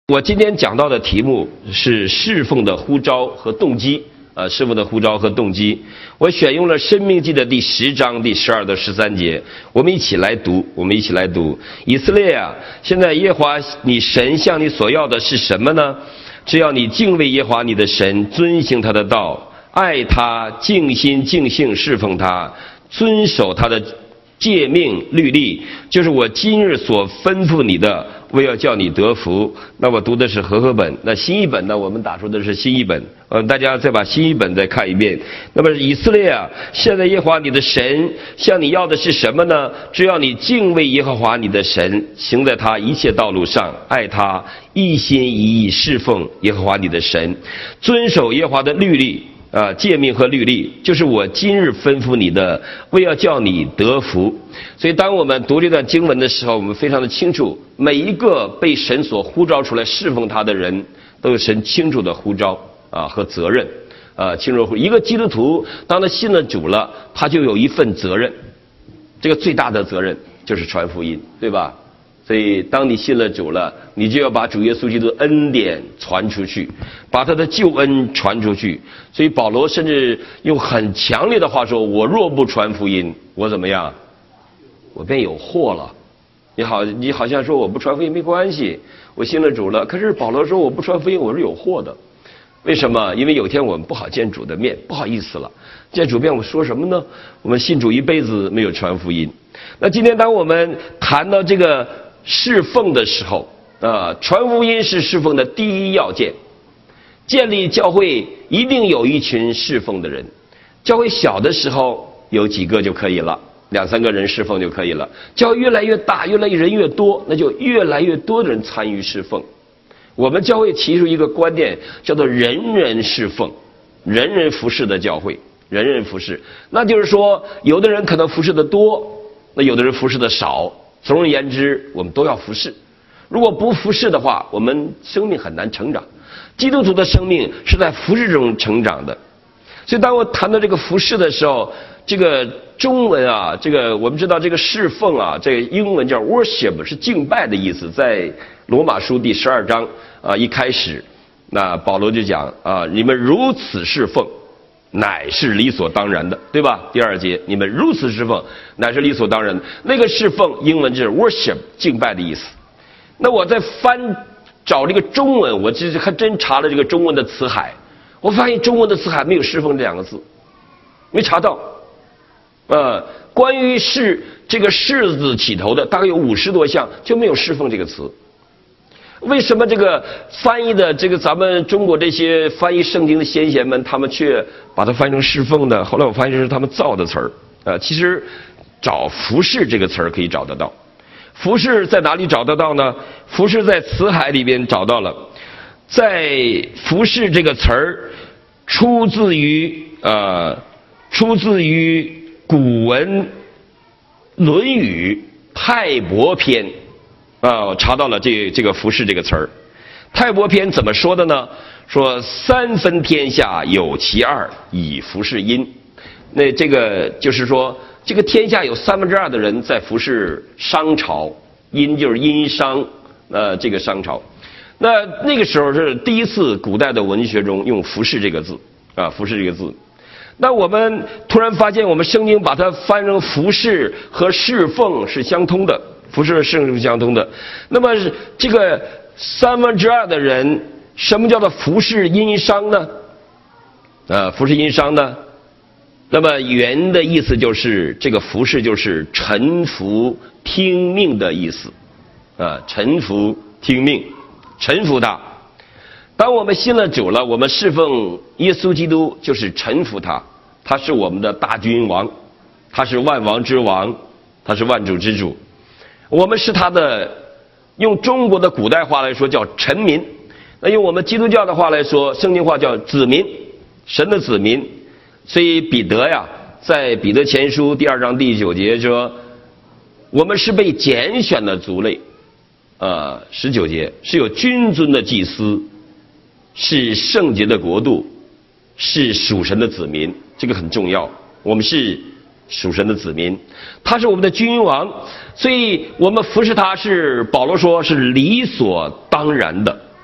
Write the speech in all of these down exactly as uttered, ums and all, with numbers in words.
我今天讲到的题目是侍奉的呼召和动机，呃，侍奉的呼召和动机。我选用了《申命记》的第十章第十二到十三节，我们一起来读，我们一起来读。以色列啊，现在耶和华你神向你所要的是什么呢？只要你敬畏耶和华你的神，遵行他的道，爱他，尽心尽性侍奉他，遵守他的诫命律例，就是我今日所吩咐你的，为要叫你得福。那我读的是和合本，那新译本呢，我们打出的是新译本。呃，大家再把新译本再看一遍。那么以色列啊，现在耶和华你的神向你要的是什么呢？只要你敬畏耶和华你的神，行在他一切道路上，爱他，一心一意侍奉耶和华你的神，遵守耶和华的律例啊，诫命和律例，就是我今日吩咐你的，为要叫你得福。所以当我们读这段经文的时候，我们非常的清楚，每一个被神所呼召出来侍奉他的人，都有神清楚的呼召啊和责任啊，清楚。一个基督徒当他信了主了，他就有一份责任，这个最大的责任就是传福音，对吧？所以当你信了主了，你就要把主耶稣基督的恩典传出去，把他的救恩传出去。所以保罗甚至用很强烈的话说，我若不传福音，我怎么样？我便有祸了。你好，你好像说我不传福音没关系，我信了主了，可是保罗说我不传福音我是有祸的。为什么？因为有天我们不好见主的面，不好意思了，见主面我们说什么呢？我们信主一辈子没有传福音。那今天当我们谈到这个侍奉的时候啊，传福音是侍奉的第一要件。建立教会一定有一群侍奉的人，教会小的时候有几个就可以了，两三个人侍奉就可以了。教会越来越大，越来越人越多，那就越来越多的人参与侍奉。我们教会提出一个观念，叫做人人侍奉，人人服侍的教会，人人服侍。那就是说，有的人可能服侍的多，那有的人服侍的少。总而言之，我们都要服侍。如果不服侍的话，我们生命很难成长。基督徒的生命是在服侍中成长的。所以当我谈到这个服侍的时候，这个中文啊，这个我们知道这个侍奉啊，这个英文叫 worship， 是敬拜的意思。在罗马书第十二章啊一开始，那保罗就讲啊，你们如此侍奉，乃是理所当然的，对吧？第二节，你们如此侍奉，乃是理所当然的。那个侍奉英文就是 worship， 敬拜的意思。那我在翻找这个中文，我其实还真查了这个中文的词海，我发现中文的词海没有侍奉这两个字，没查到。呃，关于是这个士字起头的，大概有五十多项，就没有侍奉这个词。为什么这个翻译的这个咱们中国这些翻译圣经的先贤们，他们却把它翻译成侍奉呢？后来我发现是他们造的词儿。呃，其实找服侍这个词儿可以找得到。服侍在哪里找得到呢？服侍在词海里边找到了。在服侍这个词儿，出自于呃，出自于古文《论语·泰伯篇》。啊，我查到了这这个服侍这个词儿。泰伯篇怎么说的呢？说三分天下有其二，以服侍殷。那这个就是说，这个天下有三分之二的人在服侍商朝，殷就是殷商，呃，这个商朝。那那个时候是第一次古代的文学中用服侍这个字啊，服侍这个字。那我们突然发现，我们圣经把它翻成服侍和侍奉是相通的。服侍和侍奉是相通的。那么这个三分之二的人，什么叫做服侍殷商呢？呃，服侍殷商呢？那么原的意思就是这个服侍就是臣服听命的意思，啊，臣服听命，臣服他。当我们信了主了，我们侍奉耶稣基督就是臣服他，他是我们的大君王，他是万王之王，他是万主之主。我们是他的，用中国的古代话来说叫臣民，那用我们基督教的话来说，圣经话叫子民，神的子民。所以彼得呀，在彼得前书第二章第九节说，我们是被拣选的族类，呃，十九节是有君尊的祭司，是圣洁的国度，是属神的子民，这个很重要。我们是属神的子民，他是我们的君王，所以我们服侍他是保罗说是理所当然的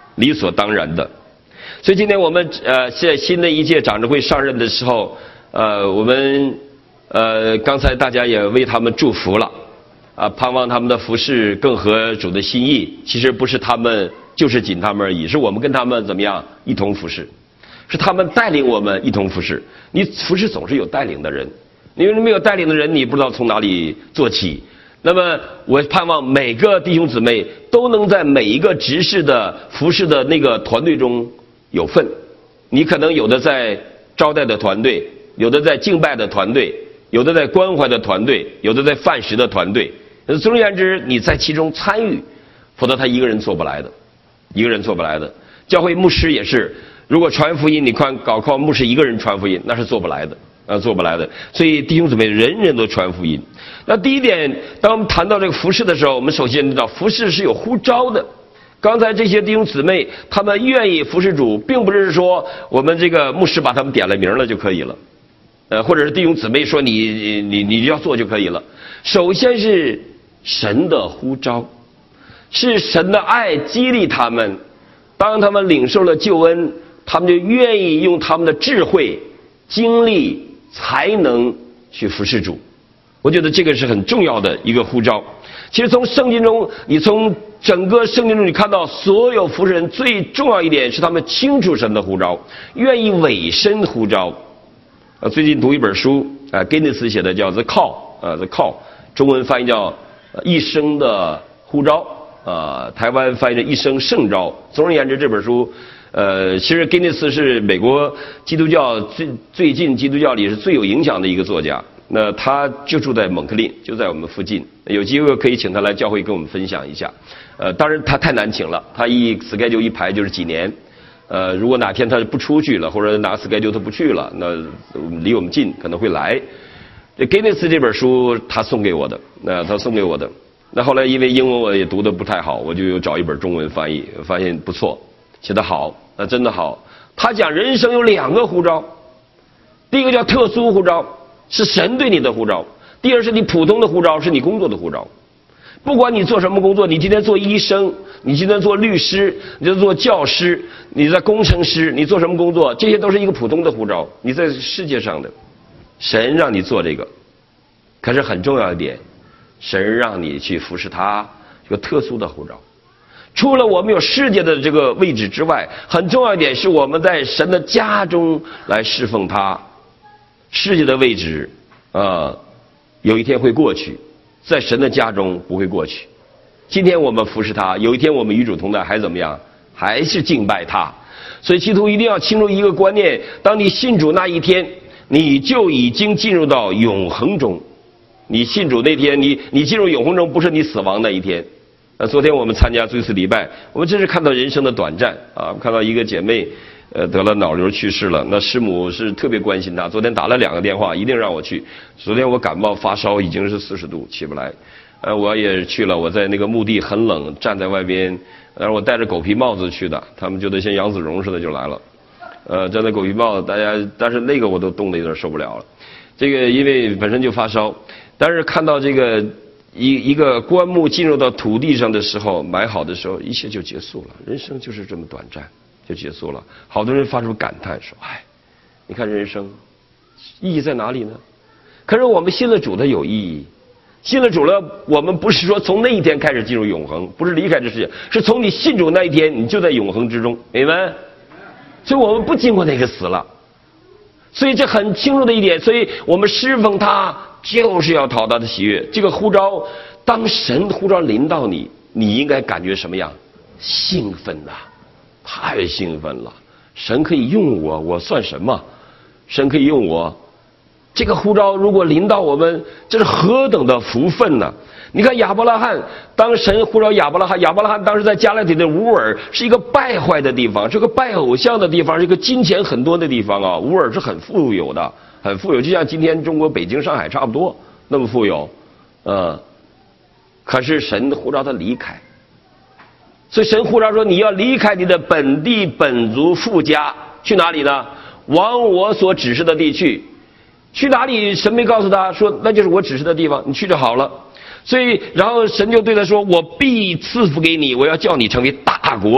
理所当然的。所以今天我们呃在新的一届长执会上任的时候，呃我们呃刚才大家也为他们祝福了，啊，盼望他们的服事更合主的心意。其实不是他们就是紧他们而已，是我们跟他们怎么样一同服事，是他们带领我们一同服事。你服事总是有带领的人，因为没有带领的人，你不知道从哪里做起。那么我盼望每个弟兄姊妹都能在每一个执事的服事的那个团队中有份。你可能有的在招待的团队，有的在敬拜的团队，有的在关怀的团队，有的在饭食的团队。总而言之，你在其中参与，否则他一个人做不来的，一个人做不来的。教会牧师也是，如果传福音，你看搞靠牧师一个人传福音，那是做不来的。啊，做不来的。所以弟兄姊妹，人人都传福音。那第一点，当我们谈到这个服事的时候，我们首先知道服事是有呼召的。刚才这些弟兄姊妹，他们愿意服事主，并不是说我们这个牧师把他们点了名了就可以了，呃，或者是弟兄姊妹说你你你要做就可以了。首先是神的呼召，是神的爱激励他们，当他们领受了救恩，他们就愿意用他们的智慧、精力、才能去服事主。我觉得这个是很重要的一个呼召。其实从圣经中，你从整个圣经中你看到所有服事人最重要一点是他们清楚神的呼召，愿意委身呼召。呃，最近读一本书，啊、呃，根内斯写的叫《The Call》，啊，《The Call》，中文翻译叫《一生的呼召》，啊、呃，台湾翻译成《一生圣召》。总而言之，这本书。呃，其实根内斯是美国基督教最最近基督教里是最有影响的一个作家。那他就住在蒙克利，就在我们附近。有机会可以请他来教会跟我们分享一下。呃，当然他太难请了，他一 schedule 一排就是几年。呃，如果哪天他不出去了，或者哪个 schedule 他不去了，那离我们近可能会来。这根内斯这本书他送给我的，那他送给我的。那后来因为英文我也读得不太好，我就又找一本中文翻译，发现不错。写得好，那真的好。他讲人生有两个呼召，第一个叫特殊呼召，是神对你的呼召；第二是你普通的呼召，是你工作的呼召。不管你做什么工作，你今天做医生，你今天做律师，你就做教师，你在工程师，你做什么工作，这些都是一个普通的呼召，你在世界上的。神让你做这个，可是很重要一点，神让你去服侍他，这个特殊的呼召。除了我们有世界的这个位置之外，很重要一点是我们在神的家中来侍奉他。世界的位置啊、呃，有一天会过去，在神的家中不会过去。今天我们服侍他，有一天我们与主同在，还怎么样？还是敬拜他。所以基督徒一定要清楚一个观念：当你信主那一天，你就已经进入到永恒中。你信主那天，你你进入永恒中，不是你死亡那一天。呃，昨天我们参加最后一次礼拜，我们真是看到人生的短暂啊！看到一个姐妹，呃，得了脑瘤去世了。那师母是特别关心她，昨天打了两个电话，一定让我去。昨天我感冒发烧已经是四十度，起不来。呃，我也去了，我在那个墓地很冷，站在外边，然后我戴着狗皮帽子去的，他们觉得像杨子荣似的就来了。呃，戴着狗皮帽子，大家，但是那个我都冻得有点受不了了。这个因为本身就发烧，但是看到这个。一一个棺木进入到土地上的时候，埋好的时候，一切就结束了。人生就是这么短暂，就结束了。好多人发出感叹说：“哎，你看人生意义在哪里呢？”可是我们信了主的有意义，信了主了，我们不是说从那一天开始进入永恒，不是离开这世界，是从你信主那一天，你就在永恒之中，明白？所以我们不经过那个死了。所以这很清楚的一点，所以我们侍奉他就是要讨他的喜悦。这个呼召，当神呼召临到你，你应该感觉什么样？兴奋呐、啊，太兴奋了！神可以用我，我算什么？神可以用我，这个呼召如果临到我们，这是何等的福分呢？你看亚伯拉罕，当神呼召亚伯拉罕，亚伯拉罕当时在加勒底的乌尔是一个败坏的地方，是个拜偶像的地方，是一个金钱很多的地方啊。乌尔是很富有的，很富有，就像今天中国北京、上海差不多那么富有，嗯。可是神呼召他离开，所以神呼召说你要离开你的本地本族父家，去哪里呢？往我所指示的地去。去哪里？神没告诉他说那就是我指示的地方，你去就好了。所以然后神就对他说，我必赐福给你，我要叫你成为大国。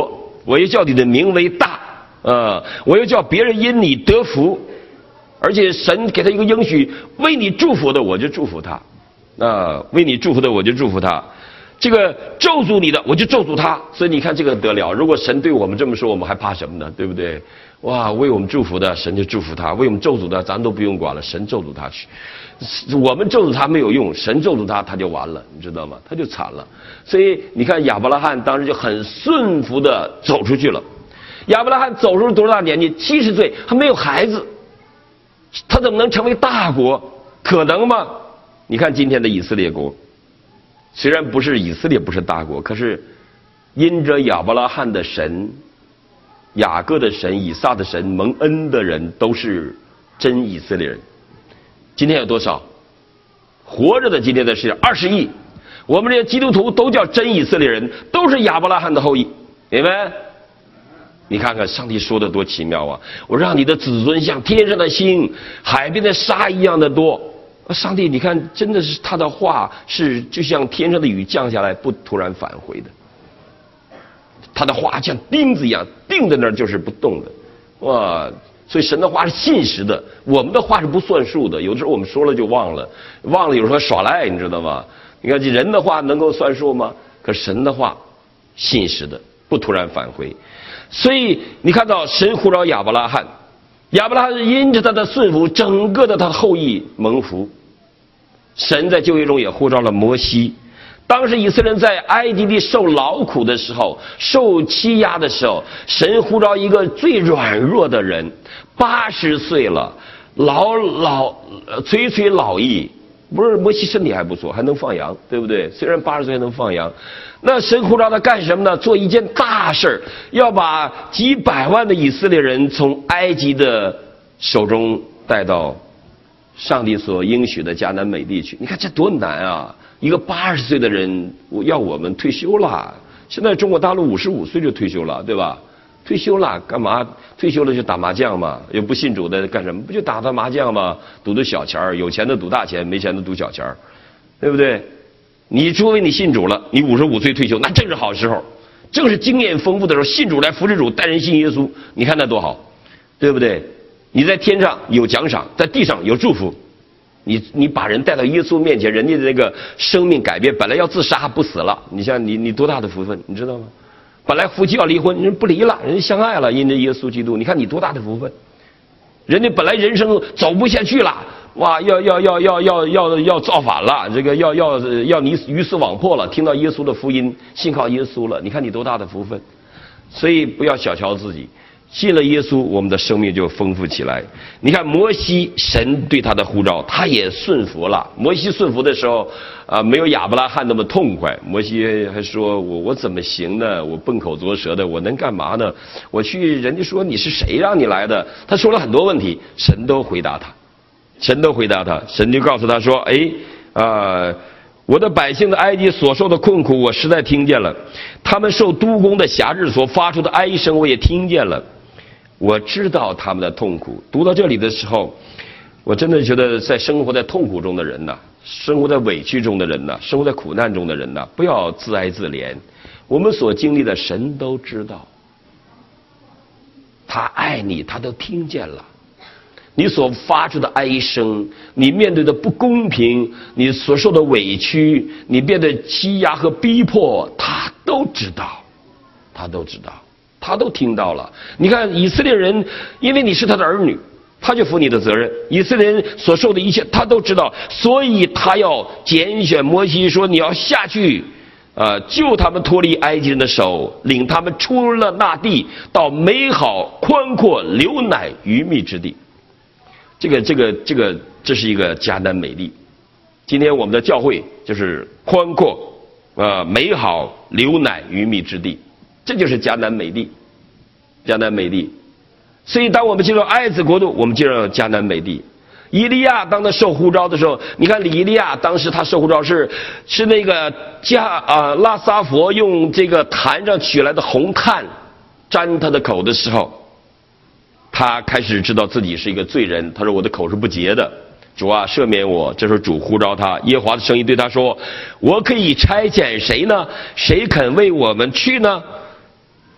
我又叫你的名为大，呃，我又叫别人因你得福，而且神给他一个应许，为你祝福的我就祝福他，啊、呃，为你祝福的我就祝福他，这个咒诅你的我就咒诅他。所以你看这个得了，如果神对我们这么说，我们还怕什么呢？对不对？哇，为我们祝福的神就祝福他，为我们咒诅的咱都不用管了，神咒诅他去。我们咒诅他没有用，神咒诅他他就完了，你知道吗？他就惨了。所以你看亚伯拉罕当时就很顺服的走出去了。亚伯拉罕走出多大年纪？七十岁，还没有孩子，他怎么能成为大国？可能吗？你看今天的以色列国，虽然不是以色列不是大国，可是因着亚伯拉罕的神、雅各的神、以撒的神蒙恩的人都是真以色列人。今天有多少活着的？今天的世界二十亿，我们这些基督徒都叫真以色列人，都是亚伯拉罕的后裔，明白？你看看上帝说的多奇妙啊！我让你的子孙像天上的星、海边的沙一样的多。上帝，你看，真的是他的话是就像天上的雨降下来，不突然返回的。他的话像钉子一样钉在那儿，就是不动的。哇！所以神的话是信实的，我们的话是不算数的。有的时候我们说了就忘了，忘了有时候耍赖，你知道吗？你看人的话能够算数吗？可神的话信实的，不突然返回。所以你看到神呼召亚伯拉罕，亚伯拉罕因着他的顺服，整个的他的后裔蒙福。神在旧约中也呼召了摩西。当时以色列人在埃及地受劳苦的时候，受欺压的时候，神呼召一个最软弱的人，八十岁了，老老垂垂老矣。不是摩西身体还不错，还能放羊，对不对？虽然八十岁还能放羊，那神呼召他干什么呢？做一件大事，要把几百万的以色列人从埃及的手中带到上帝所应许的迦南美地去。你看这多难啊！一个八十岁的人要我们退休了，现在中国大陆五十五岁就退休了，对吧？退休了干嘛？退休了就打麻将嘛，又不信主的干什么？不就打打麻将嘛，赌赌小钱儿，有钱的赌大钱，没钱的赌小钱儿，对不对？你除非你信主了，你五十五岁退休，那正是好时候，正是经验丰富的时候，信主来服侍主，带人信耶稣，你看那多好，对不对？你在天上有奖赏，在地上有祝福。你你把人带到耶稣面前，人家的那个生命改变，本来要自杀不死了，你像你你多大的福分，你知道吗？本来夫妻要离婚，人不离了，人家相爱了，因着耶稣基督，你看你多大的福分。人家本来人生走不下去了，哇，要要要要要要要造反了，这个要要要你鱼死网破了，听到耶稣的福音，信靠耶稣了，你看你多大的福分。所以不要小瞧自己。信了耶稣，我们的生命就丰富起来。你看摩西，神对他的呼召，他也顺服了。摩西顺服的时候，啊、呃，没有亚伯拉罕那么痛快。摩西还说：“我我怎么行呢？我笨口拙舌的，我能干嘛呢？我去，人家说你是谁让你来的？”他说了很多问题，神都回答他，神都回答他，神就告诉他说：“哎，啊、呃。”我的百姓的埃及所受的困苦，我实在听见了；他们受督工的辖制所发出的哀声，我也听见了。我知道他们的痛苦。读到这里的时候，我真的觉得，在生活在痛苦中的人呐，生活在委屈中的人呐，生活在苦难中的人呐，不要自哀自怜。我们所经历的，神都知道。他爱你，他都听见了。你所发出的哀声，你面对的不公平，你所受的委屈，你面对欺压和逼迫，他都知道，他都知道，他都听到了。你看以色列人，因为你是他的儿女，他就负你的责任。以色列人所受的一切，他都知道，所以他要拣选摩西说：“你要下去，呃，救他们脱离埃及人的手，领他们出了那地，到美好宽阔流奶鱼蜜之地。”这个这个这个，这是一个迦南美地。今天我们的教会就是宽阔、呃美好、流奶鱼蜜之地，这就是迦南美地。迦南美地。所以，当我们进入爱子国度，我们进入迦南美地。以利亚当他受呼召的时候，你看以利亚当时他受呼召是是那个加啊、呃、拉撒佛用这个坛上取来的红炭沾他的口的时候。他开始知道自己是一个罪人，他说：“我的口是不洁的，主啊，赦免我。”这时候主呼召他，耶和华的声音对他说：“我可以差遣谁呢？谁肯为我们去呢？”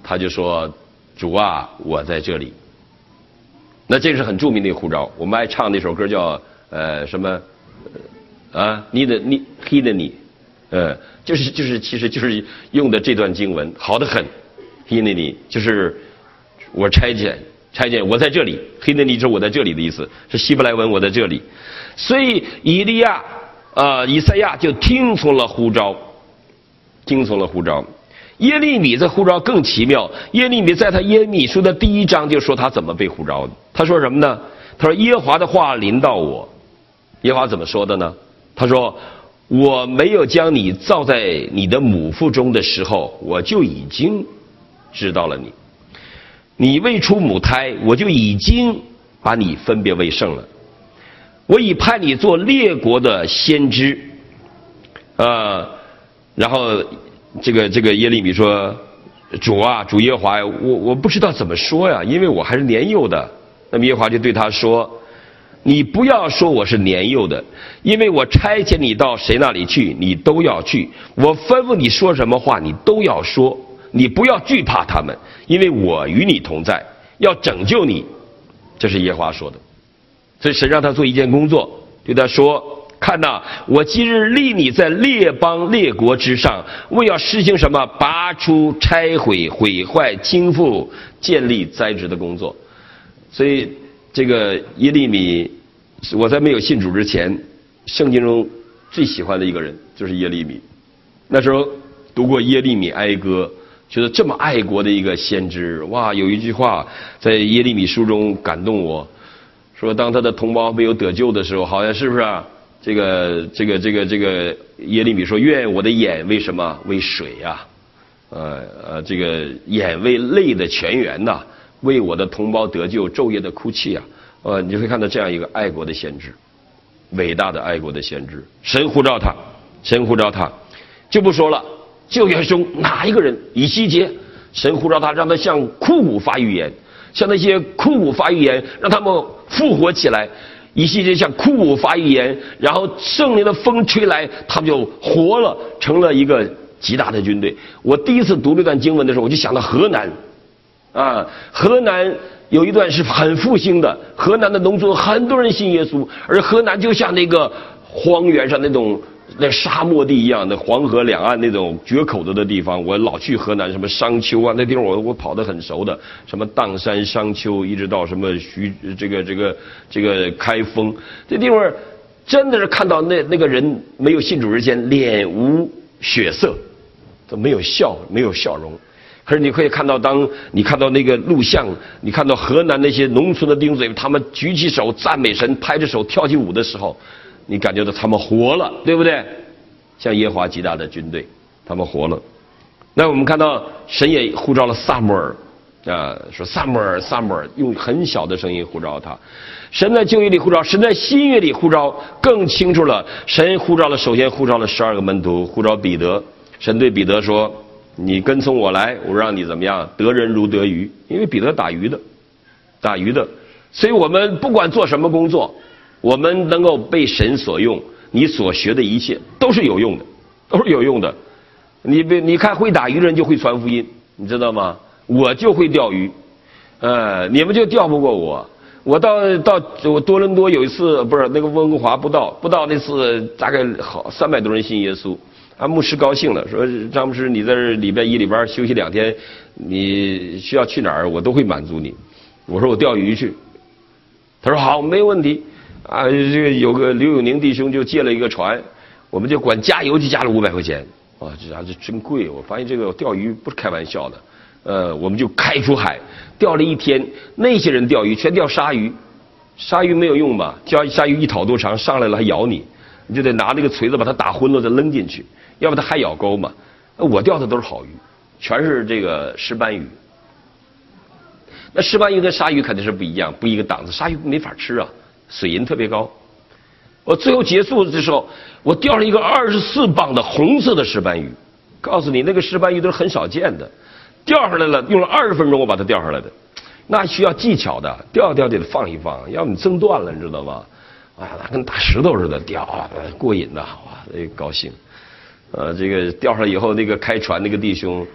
他就说：“主啊，我在这里。”那这是很著名的一个呼召，我们爱唱那首歌叫呃什么啊？你的你黑的你，呃，就是就是其实就是用的这段经文好得很，黑的你就是我差遣差遣我在这里，黑的你就是我在这里的意思，是希伯来文我在这里，所以以利亚啊、呃、以赛亚就听从了呼召，听从了呼召。耶利米这呼召更奇妙，耶利米在他耶利米书的第一章就说他怎么被呼召的。他说什么呢？他说耶和华的话临到我。耶和华怎么说的呢？他说我没有将你造在你的母腹中的时候，我就已经知道了你。你未出母胎，我就已经把你分别为圣了。我已派你做列国的先知。呃，然后这个这个耶利米说：“主啊，主耶和华，我我不知道怎么说呀，因为我还是年幼的。”那么耶和华就对他说：“你不要说我是年幼的，因为我差遣你到谁那里去，你都要去。我吩咐你说什么话，你都要说。你不要惧怕他们，因为我与你同在，要拯救你。”这是耶和华说的。所以神让他做一件工作，对他说：“看哪，我今日立你在列邦列国之上，为要施行什么？拔出、拆毁、毁坏、倾覆、建立、栽植的工作。”所以这个耶利米，我在没有信主之前，圣经中最喜欢的一个人就是耶利米。那时候读过耶利米哀歌，觉得这么爱国的一个先知，哇，有一句话在耶利米书中感动我，说当他的同胞没有得救的时候，好像是不是啊？这个这个这个这个耶利米说：“愿我的眼为什么？为水呀、啊，呃呃，这个眼为泪的泉源呐、啊，为我的同胞得救，昼夜的哭泣啊。”呃，你会看到这样一个爱国的先知，伟大的爱国的先知。神呼召他，神呼召他，就不说了。旧约中哪一个人？以西结，神呼召他，让他向枯骨发预言，向那些枯骨发预言，让他们复活起来。以西结向枯骨发预言，然后圣灵的风吹来，他们就活了，成了一个极大的军队。我第一次读这段经文的时候，我就想到河南，啊，河南有一段是很复兴的，河南的农村很多人信耶稣，而河南就像那个荒原上那种那沙漠地一样的，黄河两岸那种决口子的地方。我老去河南，什么商丘啊，那地方我我跑得很熟的，什么砀山、商丘，一直到什么徐这个这个这个开封，这地方真的是看到那那个人没有信主之前脸无血色，都没有笑，没有笑容。可是你可以看到，当你看到那个录像，你看到河南那些农村的弟兄姊妹，他们举起手赞美神，拍着手跳起舞的时候，你感觉到他们活了，对不对？像耶和华极大的军队，他们活了。那我们看到神也呼召了撒母耳，啊，说撒母耳，撒母耳，用很小的声音呼召他。神在旧约里呼召，神在新约里呼召更清楚了。神呼召了，首先呼召了十二个门徒，呼召彼得。神对彼得说：“你跟从我来，我让你怎么样？得人如得鱼。”因为彼得打鱼的，打鱼的，所以我们不管做什么工作，我们能够被神所用，你所学的一切都是有用的，都是有用的。你别你看会打鱼的人就会传福音，你知道吗？我就会钓鱼，呃，你们就钓不过我。我到到我多伦多有一次，不是那个温哥华布道，布道那次大概好三百多人信耶稣。啊，牧师高兴了，说张牧师，你在这礼拜一里边休息两天，你需要去哪儿，我都会满足你。我说我钓鱼去，他说好，没问题。啊，这个有个刘永宁弟兄就借了一个船，我们就管加油就加了五百块钱。啊，这还是真贵！我发现这个钓鱼不是开玩笑的。呃，我们就开出海，钓了一天。那些人钓鱼全钓鲨鱼，鲨鱼没有用吧？钓鲨鱼一讨多长，上来了还咬你，你就得拿那个锤子把它打昏了再扔进去。要不它还咬钩嘛？我钓的都是好鱼，全是这个石斑鱼。那石斑鱼跟鲨鱼肯定是不一样，不一个档次。鲨鱼没法吃啊，水银特别高。我最后结束的时候，我钓了一个二十四磅的红色的石斑鱼。告诉你，那个石斑鱼都是很少见的，钓上来了，用了二十分钟我把它钓上来的，那需要技巧的，钓钓得放一放，要不你挣断了，你知道吗？啊，那跟打石头似的钓，啊，过瘾呐，哇，那高兴。呃，这个钓上来以后，那个开船那个弟兄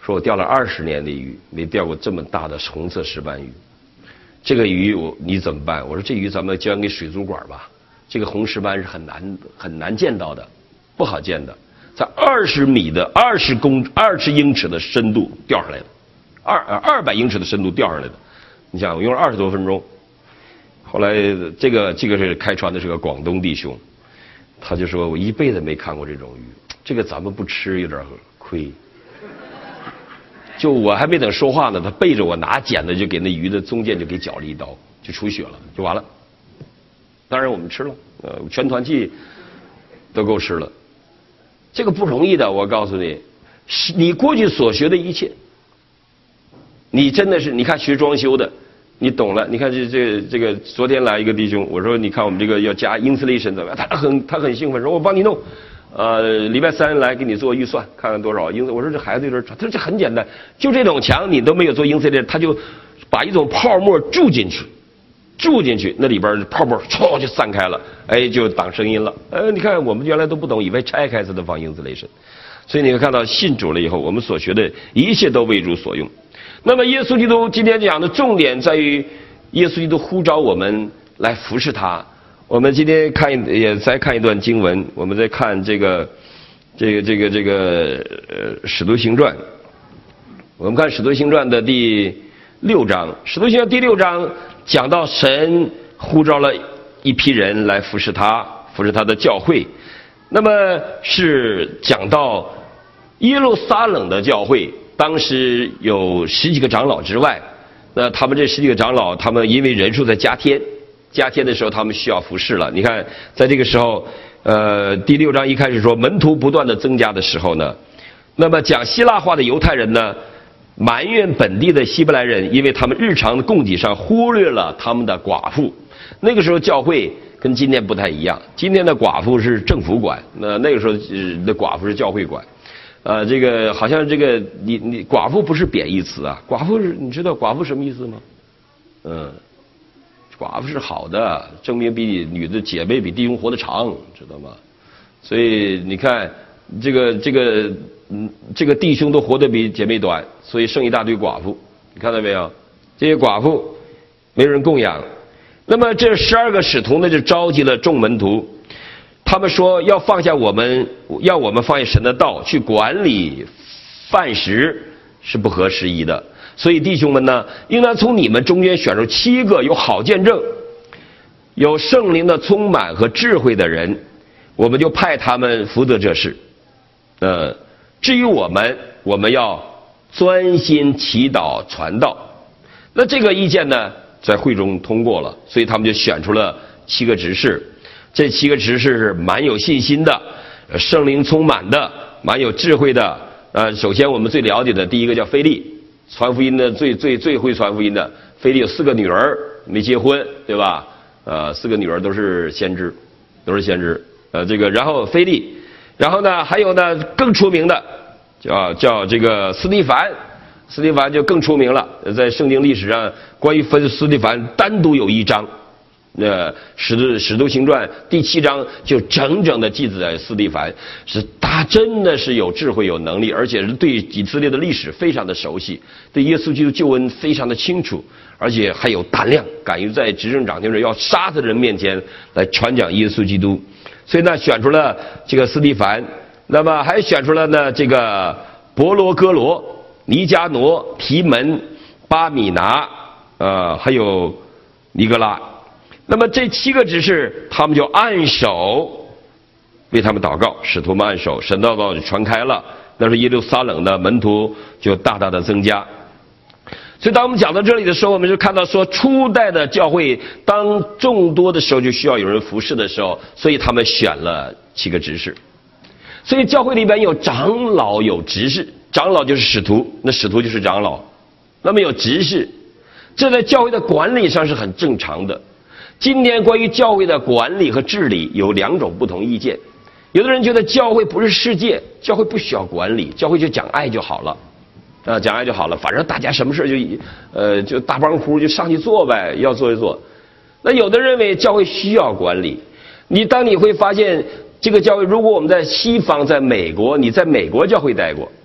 说我钓了二十年的鱼，没钓过这么大的红色石斑鱼。这个鱼我你怎么办？我说这鱼咱们捐给水族馆吧。这个红石斑是很难很难见到的，不好见的，在二十米的二十公二十英尺的深度钓上来的，二二百英尺的深度钓上来的。你想我用了二十多分钟。后来这个这个是开船的是个广东弟兄，他就说我一辈子没看过这种鱼，这个咱们不吃有点亏。就我还没等说话呢，他背着我拿剪子就给那鱼的中间就给绞了一刀，就出血了，就完了。当然我们吃了，呃，全团契都够吃了。这个不容易的，我告诉你，是你过去所学的一切，你真的是你看学装修的。你懂了，你看这这这个，昨天来一个弟兄，我说你看我们这个要加 insulation 怎么样？他很他很兴奋，说我帮你弄，呃，礼拜三来给你做预算，看看多少英。我说这孩子有点长，他说这很简单，就这种墙你都没有做 insulation， 他就把一种泡沫注进去，注进去，那里边泡沫唰就散开了，哎，就挡声音了。呃，你看我们原来都不懂，以为拆开才能放 insulation， 所以你会看到信主了以后，我们所学的一切都为主所用。那么耶稣基督今天讲的重点在于，耶稣基督呼召我们来服侍他。我们今天看也再看一段经文，我们再看这个这个这个这个呃使徒行传。我们看使徒行传的第六章，使徒行传第六章讲到神呼召了一批人来服侍他，服侍他的教会。那么是讲到耶路撒冷的教会。当时有十几个长老之外，那他们这十几个长老，他们因为人数在加添，加添的时候他们需要服侍了。你看，在这个时候，呃，第六章一开始说门徒不断的增加的时候呢，那么讲希腊话的犹太人呢，埋怨本地的希伯来人，因为他们日常的供给上忽略了他们的寡妇。那个时候教会跟今天不太一样，今天的寡妇是政府管，那那个时候的寡妇是教会管。呃，这个好像这个你你寡妇不是贬义词啊，寡妇是你知道寡妇什么意思吗？嗯，寡妇是好的，证明比女的姐妹比弟兄活得长，知道吗？所以你看这个这个嗯这个弟兄都活得比姐妹短，所以剩一大堆寡妇，你看到没有？这些寡妇没人供养。那么这十二个使徒呢，就召集了众门徒。他们说要放下我们，要我们放下神的道去管理饭食是不合时宜的。所以弟兄们呢，应当从你们中间选出七个有好见证、有圣灵的充满和智慧的人，我们就派他们负责这事。呃，至于我们，我们要专心祈祷传道。那这个意见呢，在会中通过了，所以他们就选出了七个执事。这七个执事是蛮有信心的，圣灵充满的，蛮有智慧的。呃，首先我们最了解的第一个叫腓利，传福音的最最最会传福音的。腓利有四个女儿没结婚，对吧？呃，四个女儿都是先知，都是先知。呃，这个然后腓利，然后呢还有呢更出名的叫叫这个斯蒂凡，斯蒂凡就更出名了，在圣经历史上关于分斯蒂凡单独有一章。呃，使徒使徒行传第七章就整整的记载斯蒂凡，是他真的是有智慧有能力，而且是对以色列的历史非常的熟悉，对耶稣基督救恩非常的清楚，而且还有胆量，敢于在执政掌权者要杀他的人面前来传讲耶稣基督。所以呢，选出了这个斯蒂凡，那么还选出了呢这个伯罗哥罗、尼加挪、提门、巴米拿，呃，还有尼格拉。那么这七个执事，他们就按手为他们祷告，使徒们按手，神道道就传开了。那时候耶路撒冷的门徒就大大的增加。所以当我们讲到这里的时候，我们就看到说，初代的教会当众多的时候就需要有人服侍的时候，所以他们选了七个执事。所以教会里边有长老有执事，长老就是使徒，那使徒就是长老，那么有执事，这在教会的管理上是很正常的。今天关于教会的管理和治理有两种不同意见，有的人觉得教会不是世界，教会不需要管理，教会就讲爱就好了，啊，讲爱就好了，反正大家什么事就呃就大帮呼就上去做呗，要做就做。那有的认为教会需要管理，你当你会发现这个教会，如果我们在西方，在美国，你在美国教会待过，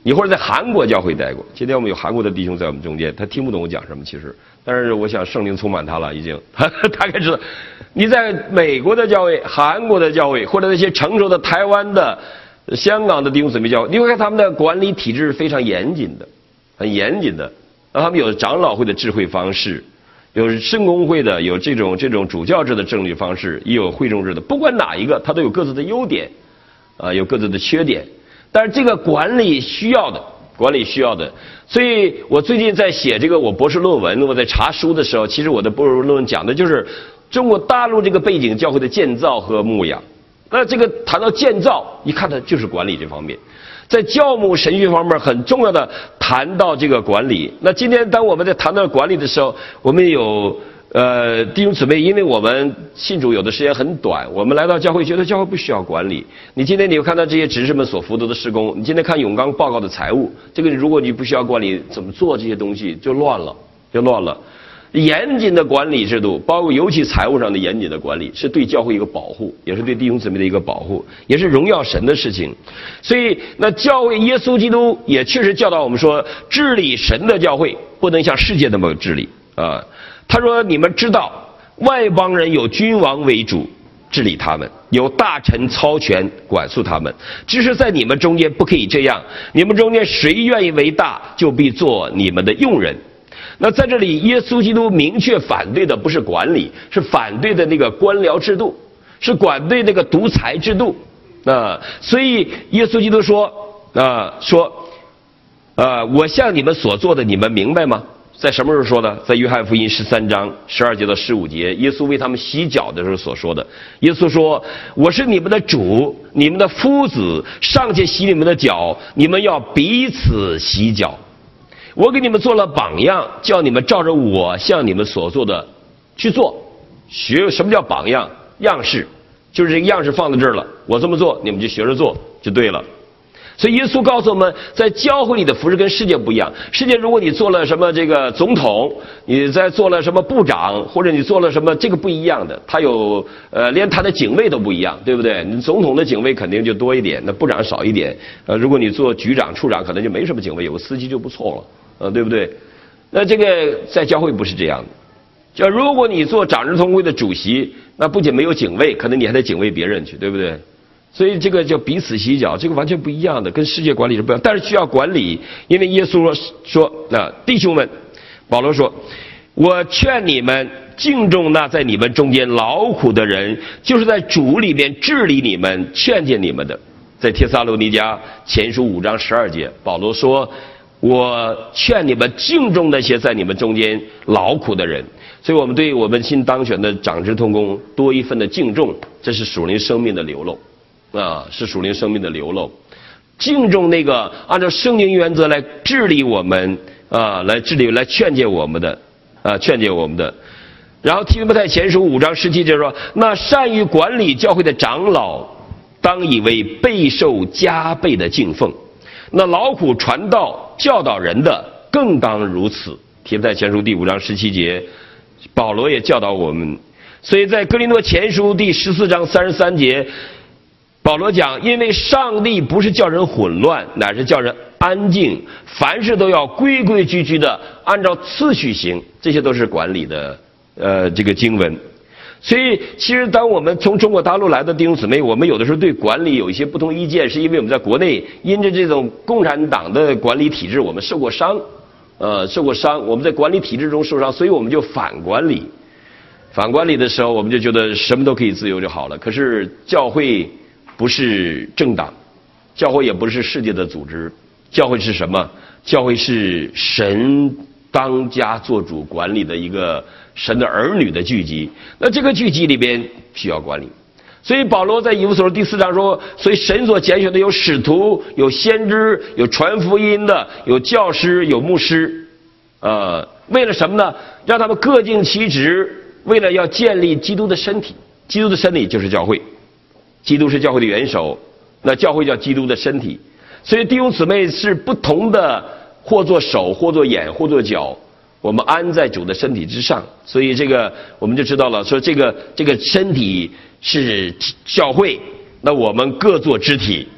你或者在韩国教会待过，今天我们有韩国的弟兄在我们中间，他听不懂我讲什么，其实，但是我想圣灵充满他了，已经，他大概知道。你在美国的教会、韩国的教会，或者那些成熟的台湾的、香港的弟兄姊妹教会，你会看他们的管理体制是非常严谨的，很严谨的。那他们有长老会的智慧方式，有圣公会的，有这种这种主教制的治理方式，也有会众制的。不管哪一个，它都有各自的优点，啊，有各自的缺点。但是这个管理需要的，管理需要的。所以我最近在写这个我博士论文，我在查书的时候，其实我的博士论文讲的就是中国大陆这个背景教会的建造和牧养。那这个谈到建造，一看它就是管理这方面。在教牧神学方面很重要的谈到这个管理。那今天当我们在谈到管理的时候，我们有呃弟兄姊妹，因为我们信主有的时间很短，我们来到教会觉得教会不需要管理。你今天你会看到这些执事们所辅导的事工，你今天看永刚报告的财务，这个如果你不需要管理，怎么做这些东西就乱了，就乱了。严谨的管理制度，包括尤其财务上的严谨的管理，是对教会一个保护，也是对弟兄姊妹的一个保护，也是荣耀神的事情。所以，那教会耶稣基督也确实教导我们说，治理神的教会不能像世界那么治理啊。他说：“你们知道，外邦人有君王为主治理他们，有大臣操权管束他们，只是在你们中间不可以这样。你们中间谁愿意为大，就必做你们的用人。”那在这里，耶稣基督明确反对的不是管理，是反对的那个官僚制度，是反对那个独裁制度。啊，所以耶稣基督说啊，说，啊，我向你们所做的，你们明白吗？在什么时候说的？在约翰福音十三章十二节到十五节，耶稣为他们洗脚的时候所说的。耶稣说：“我是你们的主，你们的夫子，尚且洗你们的脚，你们要彼此洗脚。我给你们做了榜样，叫你们照着我向你们所做的去做。学什么叫榜样？样式，就是这个样式放在这儿了，我这么做，你们就学着做就对了。”所以耶稣告诉我们，在教会里的服事跟世界不一样。世界如果你做了什么这个总统，你在做了什么部长，或者你做了什么，这个不一样的。他有呃，连他的警卫都不一样，对不对？你总统的警卫肯定就多一点，那部长少一点。呃，如果你做局长、处长，可能就没什么警卫，有个司机就不错了，呃，对不对？那这个在教会不是这样的。就如果你做长治同会的主席，那不仅没有警卫，可能你还得警卫别人去，对不对？所以这个叫彼此洗脚，这个完全不一样的，跟世界管理是不一样，但是需要管理。因为耶稣说：“那弟兄们，保罗说，我劝你们敬重那在你们中间劳苦的人，就是在主里面治理你们、劝诫你们的。”在帖撒罗尼迦前书五章十二节，保罗说：“我劝你们敬重那些在你们中间劳苦的人。”所以我们对我们新当选的长治同工多一份的敬重，这是属灵生命的流露。啊，是属灵生命的流露，敬重那个按照圣经原则来治理我们啊，来治理、来劝诫我们的啊，劝诫我们的。然后提摩太前书五章十七节说：“那善于管理教会的长老，当以为备受加倍的敬奉；那劳苦传道、教导人的，更当如此。”提摩太前书第五章十七节，保罗也教导我们。所以在哥林多前书第十四章三十三节。保罗讲，因为上帝不是叫人混乱，乃是叫人安静，凡事都要规规矩矩的按照次序行，这些都是管理的呃这个经文。所以其实当我们从中国大陆来的弟兄姊妹，我们有的时候对管理有一些不同意见，是因为我们在国内因着这种共产党的管理体制，我们受过伤，呃受过伤，我们在管理体制中受伤，所以我们就反管理。反管理的时候，我们就觉得什么都可以自由就好了。可是教会不是政党，教会也不是世界的组织，教会是什么？教会是神当家做主管理的一个神的儿女的聚集。那这个聚集里边需要管理，所以保罗在以弗所书第四章说：“所以神所拣选的有使徒，有先知，有传福音的，有教师，有牧师。呃，为了什么呢？让他们各尽其职，为了要建立基督的身体。基督的身体就是教会。”基督是教会的元首，那教会叫基督的身体，所以弟兄姊妹是不同的，或做手，或做眼，或做脚，我们安在主的身体之上。所以这个我们就知道了，说这个这个身体是教会，那我们各做肢体。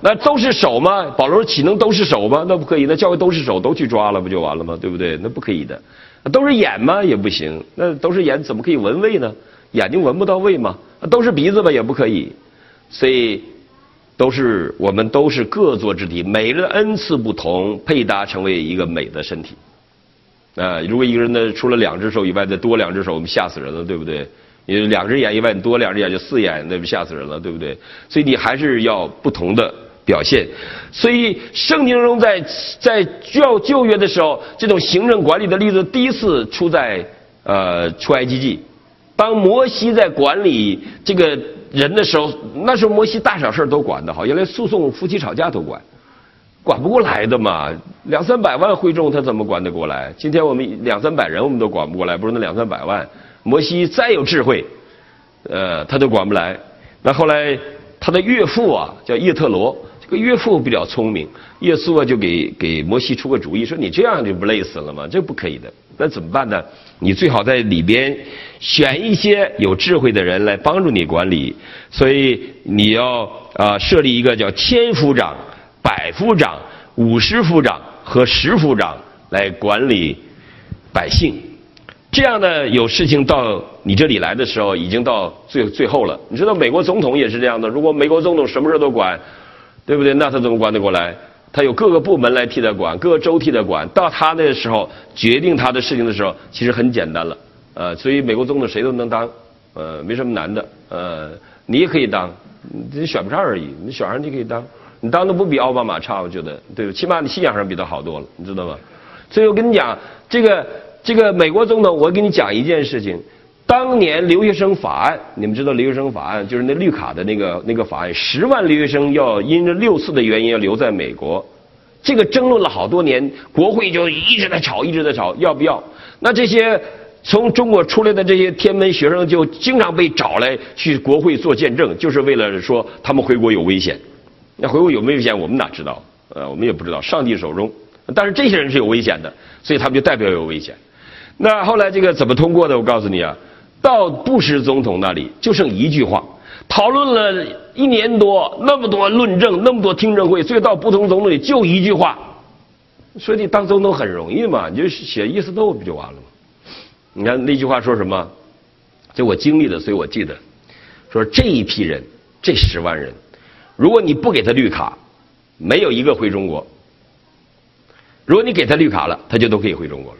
那都是手吗？保罗岂能都是手吗？那不可以，那教会都是手，都去抓了不就完了吗？对不对？那不可以的。都是眼吗？也不行。那都是眼，怎么可以闻味呢？眼睛闻不到味吗？都是鼻子吧，也不可以。所以，都是我们都是各作之体，每个人的恩赐不同，配搭成为一个美的身体。啊、呃，如果一个人呢，除了两只手以外再多两只手，我们吓死人了，对不对？你两只眼以外，你多两只眼就四眼，那不吓死人了，对不对？所以你还是要不同的表现。所以圣经中在在旧旧约的时候，这种行政管理的例子第一次出在呃出埃及记。当摩西在管理这个人的时候，那时候摩西大小事都管得好，原来诉讼夫妻吵架都管。管不过来的嘛，两三百万会众他怎么管得过来？今天我们两三百人我们都管不过来，不是那两三百万。摩西再有智慧，呃，他都管不来。那后来他的岳父啊，叫叶特罗，这个岳父比较聪明，耶稣啊就给给摩西出个主意，说你这样就不累死了吗？这不可以的。那怎么办呢？你最好在里边选一些有智慧的人来帮助你管理。所以你要啊、呃、设立一个叫千夫长、百夫长、五十夫长和十夫长来管理百姓。这样呢，有事情到你这里来的时候，已经到最最后了。你知道美国总统也是这样的，如果美国总统什么事都管，对不对？那他怎么管得过来？他有各个部门来替他管，各个州替他管。到他那时候决定他的事情的时候，其实很简单了。呃，所以美国总统谁都能当，呃，没什么难的。呃，你也可以当，你选不上而已。你选上你可以当，你当的不比奥巴马差，我觉得，对吧？起码你信仰上比他好多了，你知道吗？所以我跟你讲，这个。这个美国总统，我给你讲一件事情。当年留学生法案，你们知道留学生法案就是那绿卡的那个那个法案，十万留学生要因着六次的原因要留在美国，这个争论了好多年，国会就一直在吵，一直在吵，要不要？那这些从中国出来的这些天门学生就经常被找来去国会做见证，就是为了说他们回国有危险。那回国有没有危险，我们哪知道？呃，我们也不知道，上帝手中。但是这些人是有危险的，所以他们就代表有危险。那后来这个怎么通过的？我告诉你啊，到布什总统那里就剩一句话，讨论了一年多，那么多论证，那么多听证会，所以到不同总统里就一句话。所以你当总统很容易嘛，你就写意思都不就完了吗？你看那句话说什么？这我经历的，所以我记得，说这一批人，这十万人，如果你不给他绿卡，没有一个回中国；如果你给他绿卡了，他就都可以回中国了。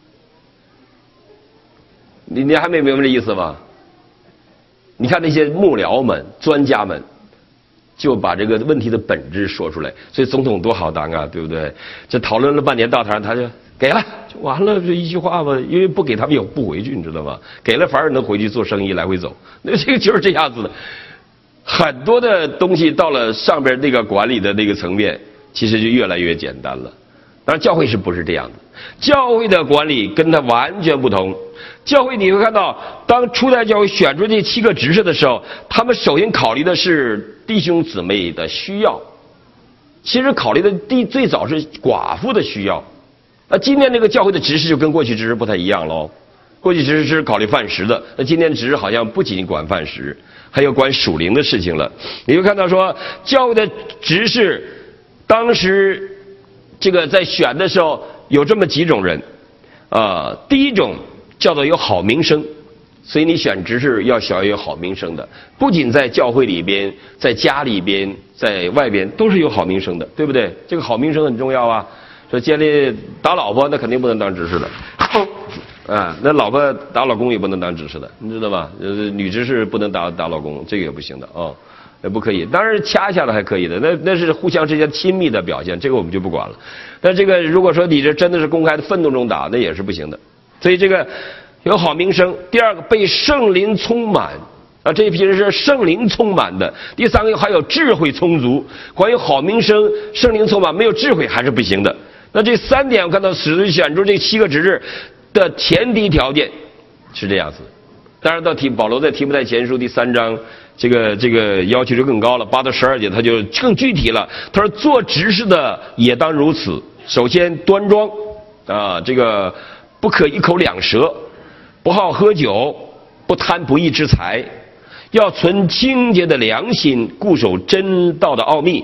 你你还没明白这意思吗？你看那些幕僚们、专家们，就把这个问题的本质说出来。所以总统多好当啊，对不对？这讨论了半年，到头他就给了，就完了，这一句话吧。因为不给他们也不回去，你知道吗？给了反而能回去做生意，来回走。那这个就是这样子的。很多的东西到了上边那个管理的那个层面，其实就越来越简单了。当然，教会是不是这样的？教会的管理跟它完全不同。教会你会看到，当初代教会选出这七个执事的时候，他们首先考虑的是弟兄姊妹的需要。其实考虑的第最早是寡妇的需要。那今天那个教会的执事就跟过去执事不太一样喽。过去执事是考虑饭食的，那今天执事好像不仅管饭食，还有管属灵的事情了。你会看到说，教会的执事当时这个在选的时候有这么几种人，啊、呃，第一种叫做有好名声，所以你选执事要选有好名声的，不仅在教会里边，在家里边，在外边都是有好名声的，对不对？这个好名声很重要啊。说建立打老婆，那肯定不能当执事的。啊，那老婆打老公也不能当执事的，你知道吧？呃，女执事不能打打老公，这个也不行的啊、哦，也不可以。当然掐一下子还可以的，那那是互相之间亲密的表现，这个我们就不管了。但这个如果说你这真的是公开的愤怒中打，那也是不行的。所以这个有好名声。第二个被圣灵充满啊，这一批人是圣灵充满的。第三个还有智慧充足。关于好名声、圣灵充满，没有智慧还是不行的。那这三点我看到使徒选出这七个执事的前提条件是这样子。当然到提保罗在提摩太前书第三章，这个这个要求就更高了，八到十二节他就更具体了。他说做执事的也当如此，首先端庄啊，这个不可一口两舌，不好喝酒，不贪不义之财，要存清洁的良心，固守真道的奥秘。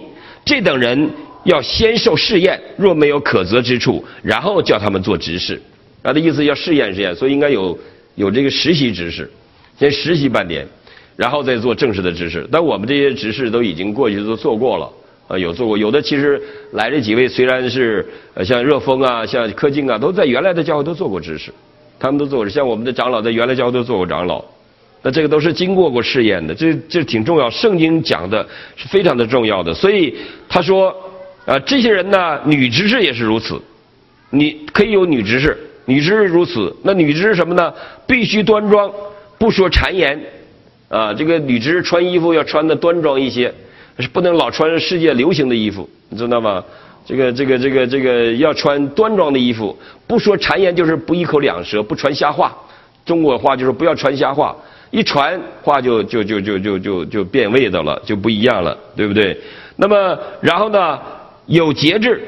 这等人要先受试验，若没有可责之处，然后叫他们做执事。他的意思要试验试验，所以应该有有这个实习执事，先实习半年，然后再做正式的执事。但我们这些执事都已经过去都做过了，啊，有做过，有的其实来这几位虽然是呃像热风啊，像柯敬啊，都在原来的教会都做过执事，他们都做过，像我们的长老在原来教会都做过长老。那这个都是经过过试验的，这这挺重要，圣经讲的是非常的重要的。所以他说，啊，这些人呢，女执事也是如此，你可以有女执事。女执事如此，那女执事什么呢？必须端庄，不说谗言，啊，这个女执事穿衣服要穿的端庄一些，是不能老穿世界流行的衣服，你知道吗？这个这个这个这个要穿端庄的衣服，不说谗言就是不一口两舌，不传瞎话。中国话就是不要传瞎话，一传话就就就就就就就变味道了，就不一样了，对不对？那么然后呢，有节制，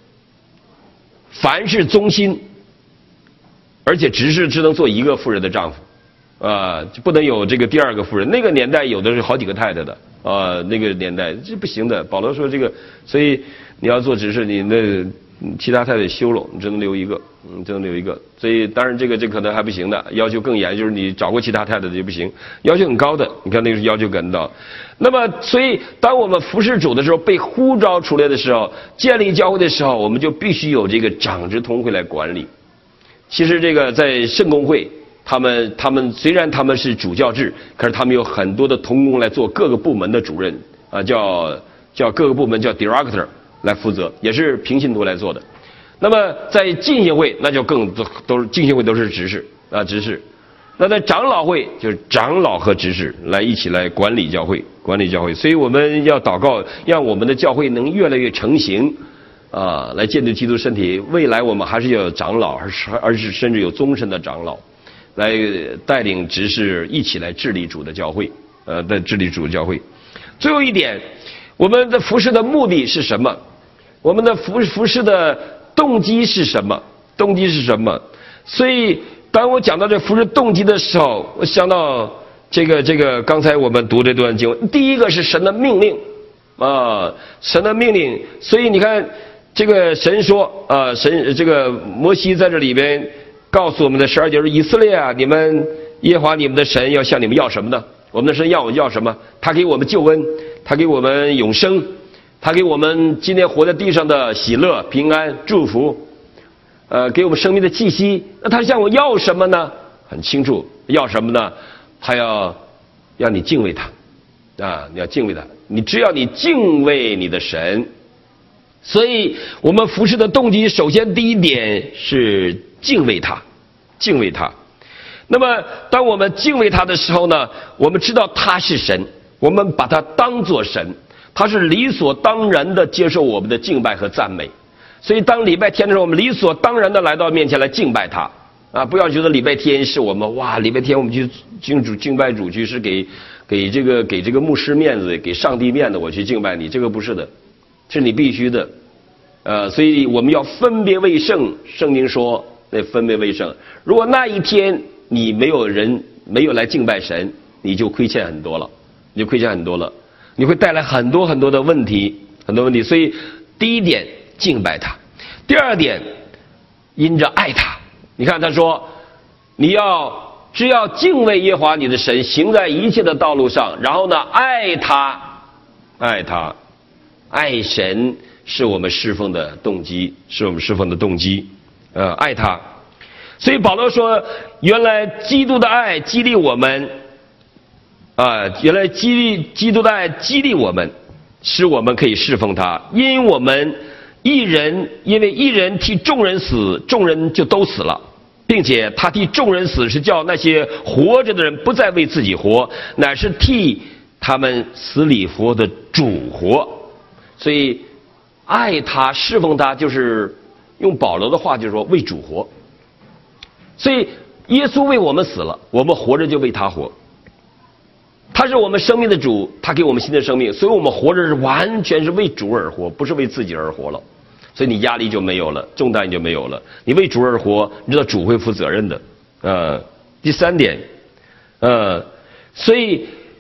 凡事忠心。而且执事只能做一个妇人的丈夫，啊，就不能有这个第二个妇人。那个年代有的是好几个太太的，啊，那个年代这不行的。保罗说这个，所以你要做执事，你那其他太太休了，你只能留一个，嗯，只能留一个。所以当然这个这可能还不行的，要求更严，就是你找过其他太太的就不行，要求很高的。你看那个是要求很高。那么，所以当我们服侍主的时候，被呼召出来的时候，建立教会的时候，我们就必须有这个长执同会来管理。其实这个在圣公会，他们他们虽然他们是主教制，可是他们有很多的同工来做各个部门的主任啊，叫叫各个部门叫 director 来负责，也是平信徒来做的。那么在浸信会，那就更都是浸信会都是执事啊执事。那在长老会就是长老和执事来一起来管理教会，管理教会。所以我们要祷告，让我们的教会能越来越成型。啊，来建立基督身体。未来我们还是要有长老，而是而是甚至有终身的长老，来带领执事一起来治理主的教会，呃，的治理主的教会。最后一点，我们的服事的目的是什么？我们的服服事的动机是什么？动机是什么？所以，当我讲到这服事动机的时候，我想到这个这个刚才我们读这段经文，第一个是神的命令啊，神的命令。所以你看。这个神说，啊、呃，神这个摩西在这里边告诉我们的十二节说，以色列啊，你们耶和华你们的神要向你们要什么呢？我们的神要我们要什么？他给我们救恩，他给我们永生，他给我们今天活在地上的喜乐、平安、祝福，呃，给我们生命的气息。那他向我要什么呢？很清楚，要什么呢？他要让你敬畏他，啊，你要敬畏他。你只要你敬畏你的神。所以我们服事的动机，首先第一点是敬畏他，敬畏他。那么当我们敬畏他的时候呢，我们知道他是神，我们把他当作神，他是理所当然的接受我们的敬拜和赞美。所以当礼拜天的时候，我们理所当然的来到面前来敬拜他啊！不要觉得礼拜天是我们哇，礼拜天我们去敬主敬拜主去是给给这个给这个牧师面子，给上帝面子，我去敬拜你，这个不是的。是你必须的，呃，所以我们要分别为圣。圣经说，那分别为圣。如果那一天你没有人没有来敬拜神，你就亏欠很多了，你就亏欠很多了，你会带来很多很多的问题，很多问题。所以第一点，敬拜他；第二点，因着爱他。你看他说，你要只要敬畏耶和华你的神，行在一切的道路上，然后呢，爱他，爱他。爱神是我们侍奉的动机，是我们侍奉的动机，呃，爱他。所以保罗说，原来基督的爱激励我们，啊、呃，原来激励基督的爱激励我们，使我们可以侍奉他。因我们一人，因为一人替众人死，众人就都死了，并且他替众人死，是叫那些活着的人不再为自己活，乃是替他们死里复活的主活。所以爱他侍奉他，就是用保罗的话就是说为主活。所以耶稣为我们死了，我们活着就为他活。他是我们生命的主，他给我们新的生命，所以我们活着是完全是为主而活，不是为自己而活了。所以你压力就没有了，重担就没有了。你为主而活，你知道主会负责任的。呃，第三点，呃，所以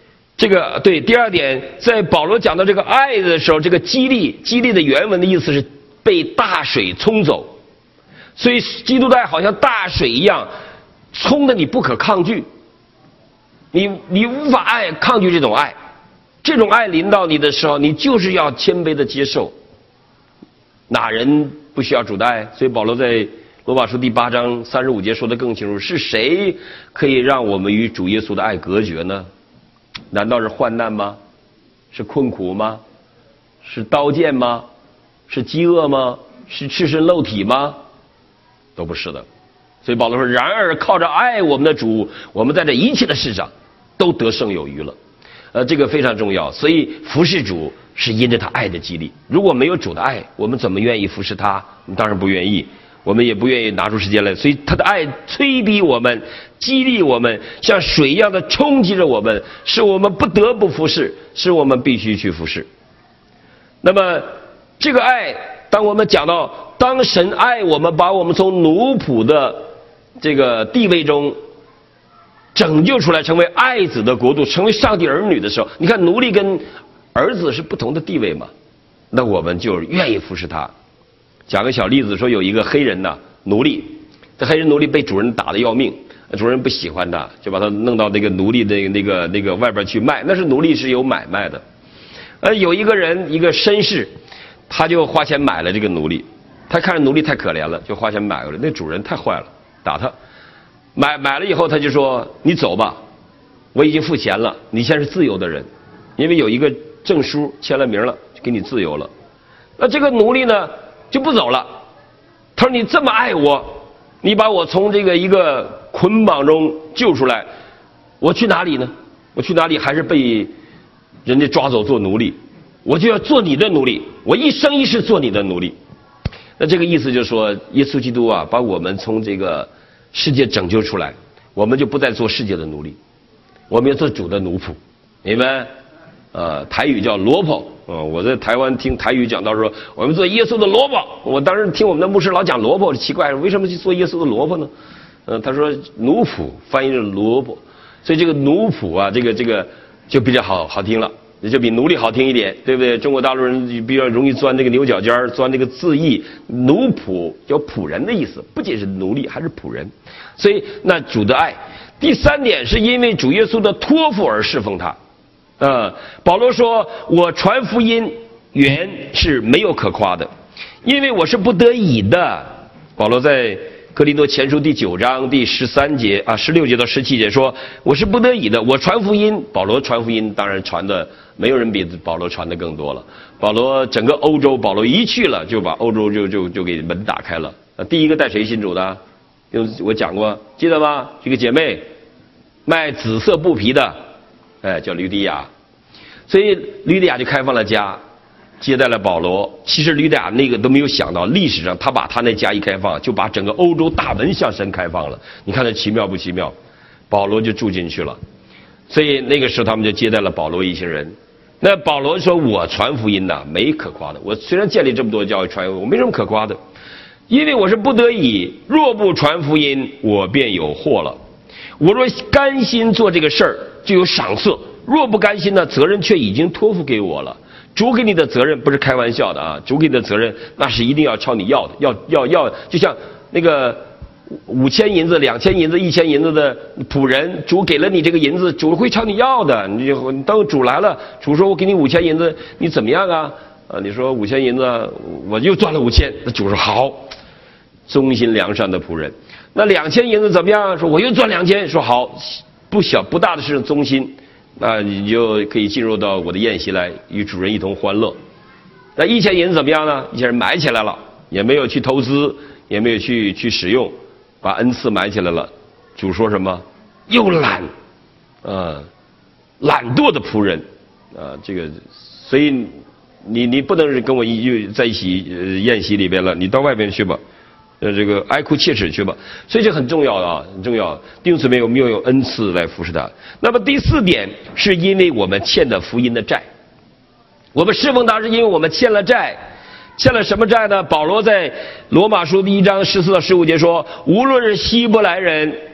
这个对第二点，在保罗讲到这个爱的时候，这个激励，激励的原文的意思是被大水冲走，所以基督的爱好像大水一样，冲的你不可抗拒，你你无法爱抗拒这种爱，这种爱临到你的时候，你就是要谦卑的接受。哪人不需要主的爱？所以保罗在罗马书第八章三十五节说得更清楚，是谁可以让我们与主耶稣的爱隔绝呢？难道是患难吗？是困苦吗？是刀剑吗？是饥饿吗？是赤身露体吗？都不是的。所以保罗说，然而靠着爱我们的主，我们在这一切的事上都得胜有余了。呃，这个非常重要。所以服侍主是因着他爱的激励。如果没有主的爱，我们怎么愿意服侍他？我们当然不愿意，我们也不愿意拿出时间来。所以他的爱催逼我们，激励我们，像水一样的冲击着我们，使我们不得不服侍，使我们必须去服侍。那么这个爱，当我们讲到当神爱我们，把我们从奴仆的这个地位中拯救出来，成为爱子的国度，成为上帝儿女的时候，你看奴隶跟儿子是不同的地位嘛，那我们就愿意服侍他。讲个小例子，说有一个黑人呐奴隶，这黑人奴隶被主人打得要命，主人不喜欢他，就把他弄到那个奴隶的那个那个外边去卖，那是奴隶是有买卖的。呃，有一个人一个绅士，他就花钱买了这个奴隶，他看着奴隶太可怜了，就花钱买回来。那主人太坏了，打他。买买了以后，他就说：“你走吧，我已经付钱了，你现在是自由的人，因为有一个证书签了名了，就给你自由了。”那这个奴隶呢就不走了，他说：“你这么爱我，你把我从这个一个捆绑中救出来，我去哪里呢？我去哪里还是被人家抓走做奴隶？我就要做你的奴隶，我一生一世做你的奴隶。”那这个意思就是说，耶稣基督啊，把我们从这个世界拯救出来，我们就不再做世界的奴隶，我们要做主的奴仆，明白？呃，台语叫萝卜。呃，我在台湾听台语讲到说，我们做耶稣的萝卜。我当时听我们的牧师老讲萝卜，奇怪，为什么去做耶稣的萝卜呢？呃，他说奴仆翻译成萝卜，所以这个奴仆啊，这个这个就比较好好听了。也就比奴隶好听一点，对不对？中国大陆人比较容易钻这个牛角尖，钻这个字义。奴仆有仆人的意思，不仅是奴隶，还是仆人。所以那主的爱，第三点是因为主耶稣的托付而侍奉他。呃，保罗说：“我传福音原是没有可夸的，因为我是不得已的。”保罗在哥林多前书第九章第十三节啊十六节到十七节说：“我是不得已的，我传福音。”保罗传福音，当然传的没有人比保罗传的更多了。保罗整个欧洲，保罗一去了，就把欧洲就就就给门打开了。啊，第一个带谁信主的？用我讲过，记得吗？这个姐妹卖紫色布皮的，哎，叫吕底亚。所以吕底亚就开放了家，接待了保罗。其实吕底亚那个都没有想到，历史上他把他那家一开放，就把整个欧洲大门向神开放了。你看这奇妙不奇妙？保罗就住进去了。所以那个时候他们就接待了保罗一行人。那保罗说：“我传福音呐，没可夸的。我虽然建立这么多教会传，我没什么可夸的，因为我是不得已。若不传福音，我便有祸了。我若甘心做这个事儿，就有赏赐；若不甘心呢，责任却已经托付给我了。主给你的责任不是开玩笑的啊！主给你的责任那是一定要朝你要的，要要要，就像那个五千银子、两千银子、一千银子的仆人，主给了你这个银子，主会朝你要的。你就等主来了，主说我给你五千银子，你怎么样啊？啊，你说五千银子，我又赚了五千，那主说好，忠心良善的仆人。那两千银子怎么样？说我又赚两千，说好，不小不大的事忠心。那你就可以进入到我的宴席来，与主人一同欢乐。那一千银子怎么样呢？一千人买起来了，也没有去投资，也没有去去使用，把恩赐买起来了。主说什么？又懒，呃，懒惰的仆人，啊、呃，这个，所以你你不能是跟我一在一起、呃、宴席里边了，你到外边去吧。呃，这个哀哭切齿去吧，所以这很重要的啊，很重要。弟兄姊妹，我们要用恩赐来服侍他。那么第四点，是因为我们欠的福音的债。我们侍奉他是因为我们欠了债，欠了什么债呢？保罗在罗马书第一章十四到十五节说：无论是希伯来人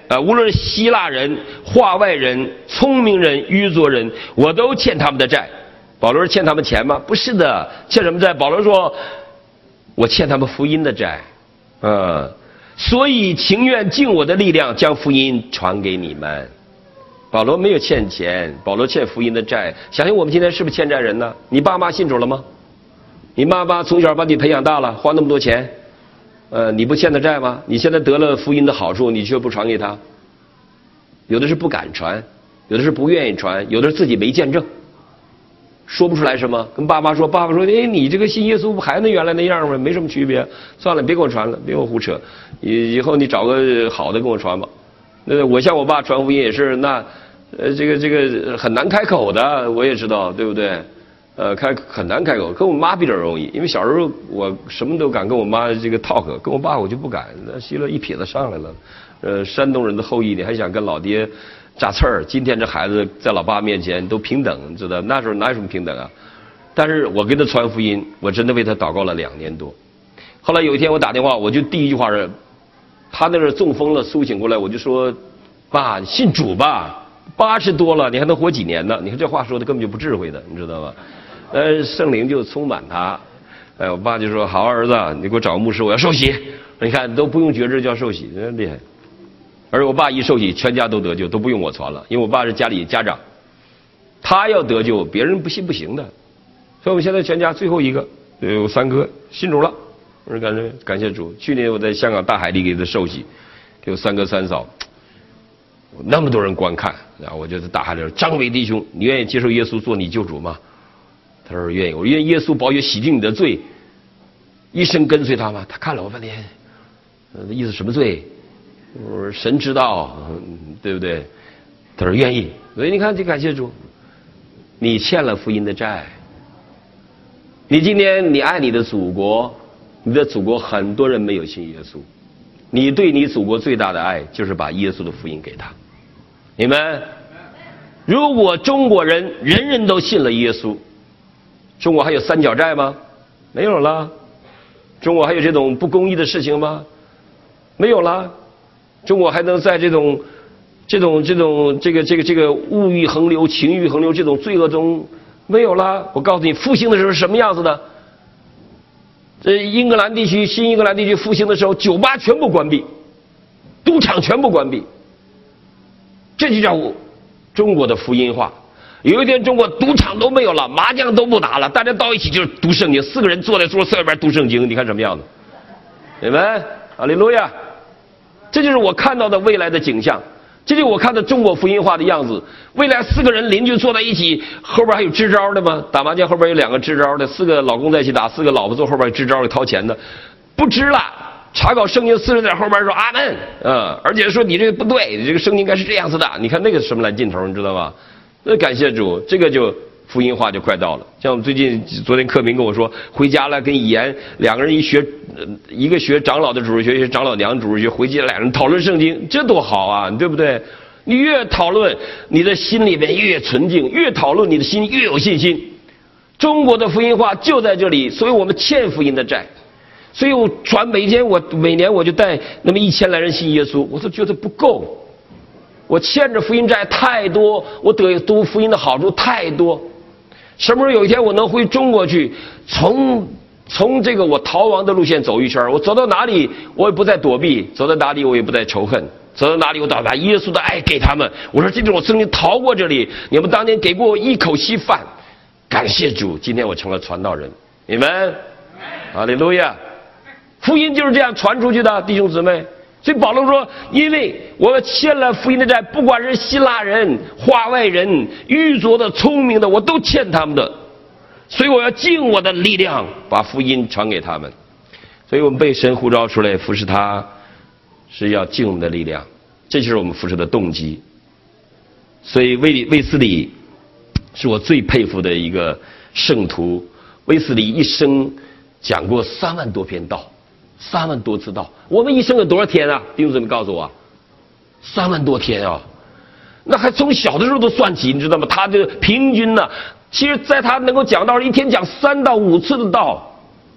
呃，无论是希腊人、化外人、聪明人、愚拙人，我都欠他们的债。保罗是欠他们钱吗？不是的，欠什么债？保罗说，我欠他们福音的债，呃，所以情愿尽我的力量将福音传给你们。保罗没有欠钱，保罗欠福音的债。想想我们今天是不是欠债人呢？你爸妈信主了吗？你妈妈从小把你培养大了，花那么多钱，呃，你不欠他债吗？你现在得了福音的好处，你却不传给他。有的是不敢传，有的是不愿意传，有的是自己没见证，说不出来什么。跟爸爸说，爸爸说，哎，你这个信耶稣不还那原来那样吗？没什么区别。算了，别给我传了，别给我胡扯。以以后你找个好的跟我传吧。那我向我爸传福音也是，那呃这个这个很难开口的，我也知道，对不对？呃，开很难开口，跟我妈比较容易，因为小时候我什么都敢跟我妈这个 talk， 跟我爸我就不敢。那希勒一撇子上来了，呃，山东人的后裔，你还想跟老爹扎刺儿？今天这孩子在老爸面前都平等，知道？那时候哪有什么平等啊？但是我给他传福音，我真的为他祷告了两年多。后来有一天我打电话，我就第一句话是，他那是中风了，苏醒过来，我就说，爸，你信主吧，八十多了，你还能活几年呢？你看这话说的根本就不智慧的，你知道吗？呃，圣灵就充满他。哎，我爸就说：“好儿子，你给我找个牧师，我要受洗。”你看都不用觉知就要受洗，真厉害。而我爸一受洗，全家都得救，都不用我传了，因为我爸是家里家长，他要得救，别人不信不行的。所以我们现在全家最后一个有三哥信主了，我说感谢感谢主。去年我在香港大海里给他受洗，给我三哥三嫂，那么多人观看，然后我就在大海里说：“张伟弟兄，你愿意接受耶稣做你救主吗？”他说愿意。我愿意耶稣宝血洗净你的罪，一生跟随他吗？他看了我半天，呃，意思什么罪？我说神知道，对不对？他说愿意。所以你看，这感谢主，你欠了福音的债。你今天你爱你的祖国，你的祖国很多人没有信耶稣，你对你祖国最大的爱就是把耶稣的福音给他。你们，如果中国人人人都信了耶稣，中国还有三角债吗？没有了。中国还有这种不公义的事情吗？没有了。中国还能在这种、这种、这种、这个、这个、这个物欲横流、情欲横流这种罪恶中没有了。我告诉你，复兴的时候是什么样子的？这英格兰地区、新英格兰地区复兴的时候，酒吧全部关闭，赌场全部关闭，这就叫中国的福音化。有一天中国赌场都没有了，麻将都不打了，大家到一起就是读圣经，四个人坐在桌子上边读圣经，你看什么样子？你们，哈利路亚！这就是我看到的未来的景象，这就是我看到中国福音化的样子。未来四个人邻居坐在一起，后边还有支招的吗？打麻将后边有两个支招的，四个老公在一起打，四个老婆坐后边支招给掏钱的，不支了。查考圣经，四人在后边说阿门，嗯，而且说你这个不对，你这个圣经应该是这样子的。你看那个什么烂劲头，你知道吗？那感谢主，这个就福音化就快到了。像我们最近昨天克明跟我说，回家了跟以言两个人一学，一个学长老的主日学，一个长老娘主日学，回家两人讨论圣经，这多好啊，对不对？你越讨论，你的心里面越纯净；越讨论，你的心越有信心。中国的福音化就在这里，所以我们欠福音的债。所以我传每天我每年我就带那么一千来人信耶稣，我都觉得不够。我欠着福音债太多，我得读福音的好处太多。什么时候有一天我能回中国去，从从这个我逃亡的路线走一圈，我走到哪里我也不再躲避，走到哪里我也不再仇恨，走到哪里我都把耶稣的爱给他们。我说这就是我曾经逃过这里，你们当年给过我一口稀饭，感谢主，今天我成了传道人。你们，哈利路亚！福音就是这样传出去的，弟兄姊妹。所以保罗说，因为我欠了福音的债，不管是希腊人、化外人、愚拙的、聪明的，我都欠他们的，所以我要尽我的力量把福音传给他们。所以我们被神呼召出来服侍他，是要尽我们的力量，这就是我们服侍的动机。所以卫卫斯理是我最佩服的一个圣徒，卫斯理一生讲过三万多篇道。三万多次道，我们一生有多少天啊？弟兄姊妹告诉我，三万多天啊！那还从小的时候都算起，你知道吗？他这平均呢，其实在他能够讲道，一天讲三到五次的道，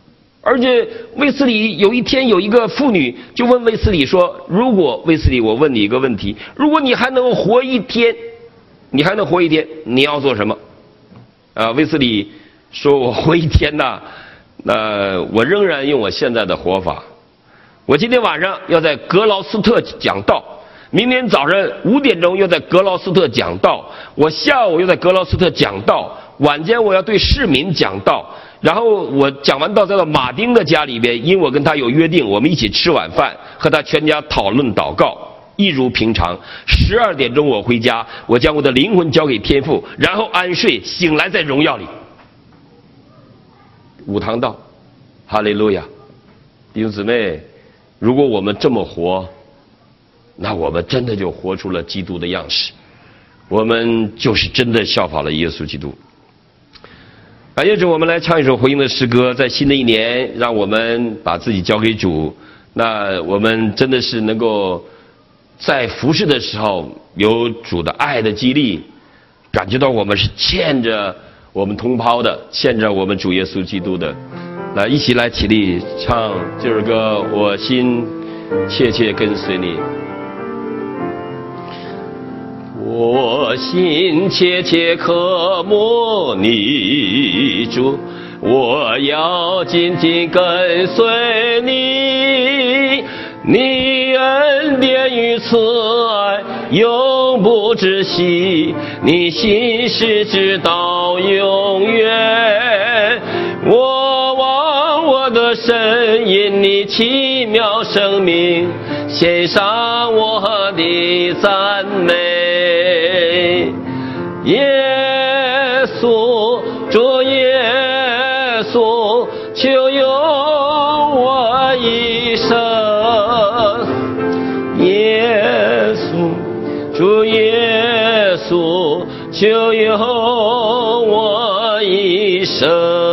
而且卫斯理有一天有一个妇女就问卫斯理说：“如果卫斯理，我问你一个问题，如果你还能活一天，你还能活一天，你要做什么？”啊，卫斯理说：“我活一天呐，那我仍然用我现在的活法。我今天晚上要在格劳斯特讲道，明天早上五点钟又在格劳斯特讲道，我下午又在格劳斯特讲道，晚间我要对市民讲道。”然后我讲完道再到马丁的家里边，因我跟他有约定，我们一起吃晚饭，和他全家讨论祷告，一如平常。十二点钟我回家，我将我的灵魂交给天父，然后安睡，醒来在荣耀里。五堂道，哈利路亚！弟兄姊妹，如果我们这么活，那我们真的就活出了基督的样式，我们就是真的效法了耶稣基督。感谢主，我们来唱一首回应的诗歌。在新的一年，让我们把自己交给主。那我们真的是能够在服侍的时候有主的爱的激励，感觉到我们是欠着我们同胞的，欠着我们主耶稣基督的。来，一起来起立唱这首歌，我心切切跟随你。我心切切渴慕你主，我要紧紧跟随你，你恩典与慈爱永不止息，你心事直到永远。我望我的神，因你奇妙生命，献上我的赞美。耶稣，主耶稣，求用我一生。耶稣，主耶稣，求用我一生。